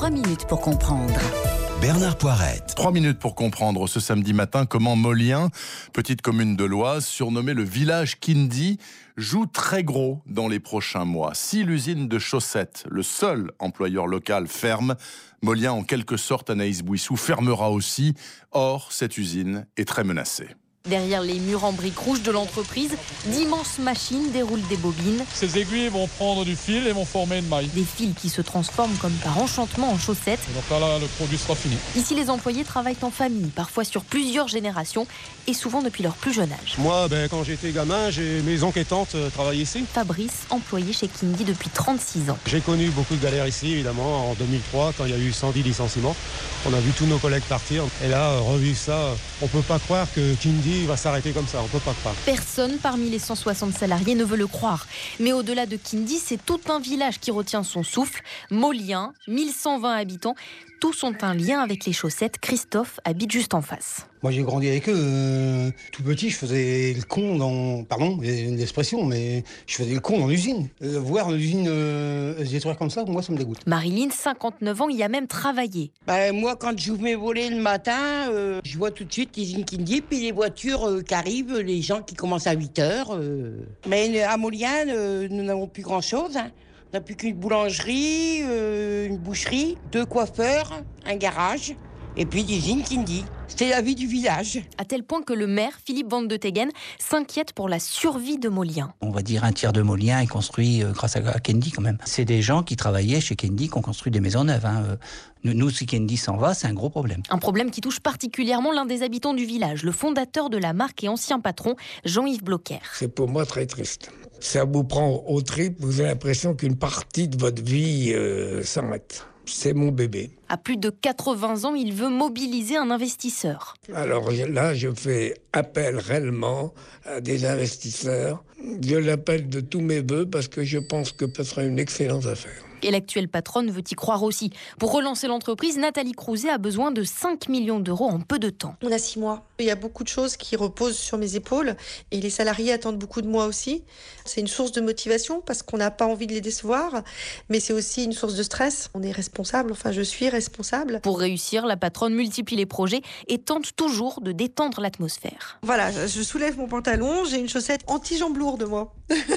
3 minutes pour comprendre. Bernard Poirette. 3 minutes pour comprendre ce samedi matin comment Molien, petite commune de l'Oise, surnommée le village Kindy, joue très gros dans les prochains mois. Si l'usine de chaussettes, le seul employeur local, ferme, Molien, en quelque sorte, Anaïs Bouissou, fermera aussi. Or, cette usine est très menacée. Derrière les murs en briques rouges de l'entreprise, d'immenses machines déroulent des bobines. Ces aiguilles vont prendre du fil et vont former une maille. Des fils qui se transforment comme par enchantement en chaussettes. Et donc là, le produit sera fini. Ici, les employés travaillent en famille, parfois sur plusieurs générations et souvent depuis leur plus jeune âge. Moi, quand j'étais gamin, mes oncles et tantes travaillaient ici. Fabrice, employé chez Kindy depuis 36 ans. J'ai connu beaucoup de galères ici, évidemment, en 2003, quand il y a eu 110 licenciements. On a vu tous nos collègues partir. Et là, revivre ça, on peut pas croire que Kindy va s'arrêter comme ça, on peut pas croire. Personne parmi les 160 salariés ne veut le croire. Mais au-delà de Kindy, c'est tout un village qui retient son souffle. Molien, 1120 habitants, tous ont un lien avec les chaussettes. Christophe habite juste en face. Moi j'ai grandi avec eux, tout petit je faisais le con dans, pardon, une expression, mais je faisais le con dans l'usine. Voir l'usine se détruire comme ça, moi ça me dégoûte. Marilyn, 59 ans, y a même travaillé. Moi quand j'ouvre mes volets le matin, je vois tout de suite l'usine Kindy, puis les voitures qui arrivent, les gens qui commencent à 8h. Mais à Molien, nous n'avons plus grand chose. On n'a plus qu'une boulangerie, une boucherie, 2 coiffeurs, un garage. Et puis l'usine Kindy. C'était la vie du village. À tel point que le maire, Philippe Van de Teggen, s'inquiète pour la survie de Molien. On va dire un tiers de Molien est construit grâce à Kindy quand même. C'est des gens qui travaillaient chez Kindy qui ont construit des maisons neuves. Nous, si Kindy s'en va, c'est un gros problème. Un problème qui touche particulièrement l'un des habitants du village, le fondateur de la marque et ancien patron, Jean-Yves Blocher. C'est pour moi très triste. Ça vous prend aux tripes, vous avez l'impression qu'une partie de votre vie s'arrête. C'est mon bébé. À plus de 80 ans, il veut mobiliser un investisseur. Alors là, je fais appel réellement à des investisseurs. Je l'appelle de tous mes voeux parce que je pense que ce sera une excellente affaire. Et l'actuelle patronne veut y croire aussi. Pour relancer l'entreprise, Nathalie Crouzet a besoin de 5 millions d'euros en peu de temps. On a 6 mois. Il y a beaucoup de choses qui reposent sur mes épaules et les salariés attendent beaucoup de moi aussi. C'est une source de motivation parce qu'on n'a pas envie de les décevoir, mais c'est aussi une source de stress. On est responsable, enfin je suis responsable. Pour réussir, la patronne multiplie les projets et tente toujours de détendre l'atmosphère. Voilà, je soulève mon pantalon, j'ai une chaussette anti-jambes lourdes moi.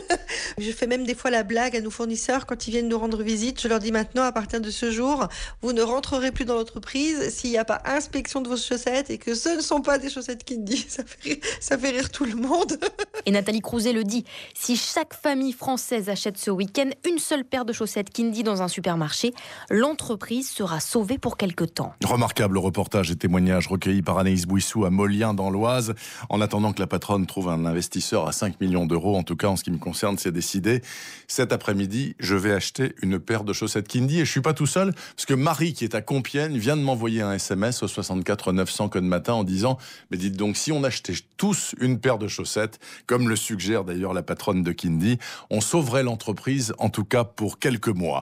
Je fais même des fois la blague à nos fournisseurs quand ils viennent nous rendre visite. Je leur dis maintenant, à partir de ce jour, vous ne rentrerez plus dans l'entreprise s'il n'y a pas inspection de vos chaussettes et que ce ne sont pas des chaussettes Kindy. Ça fait rire tout le monde. Et Nathalie Crouzet le dit, si chaque famille française achète ce week-end une seule paire de chaussettes Kindy dans un supermarché, l'entreprise sera sauvée pour quelque temps. Remarquable reportage et témoignage recueillis par Anaïs Bouissou à Molien dans l'Oise. En attendant que la patronne trouve un investisseur à 5 millions d'euros, en tout cas en ce qui me concerne, c'est décidé. Cet après-midi, je vais acheter une paire de chaussettes Kindy et je suis pas tout seul parce que Marie, qui est à Compiègne, vient de m'envoyer un SMS au 64 900 code matin en disant « Mais dites donc, si on achetait tous une paire de chaussettes, comme le suggère d'ailleurs la patronne de Kindy, on sauverait l'entreprise, en tout cas pour quelques mois. »